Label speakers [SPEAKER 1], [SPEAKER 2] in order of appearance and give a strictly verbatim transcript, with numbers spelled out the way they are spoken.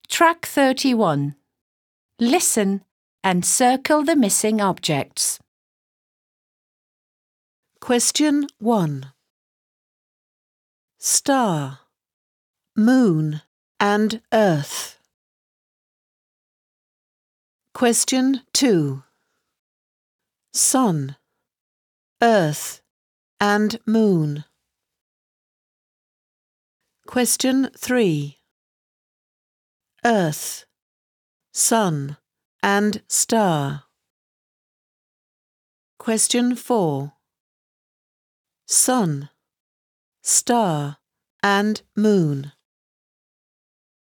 [SPEAKER 1] Track thirty-one. Listen and circle the missing objects.
[SPEAKER 2] Question one. Star, moon and earth. Question two. Sun, earth and moon. Question three. Earth, sun and star. Question four. Sun, star and moon.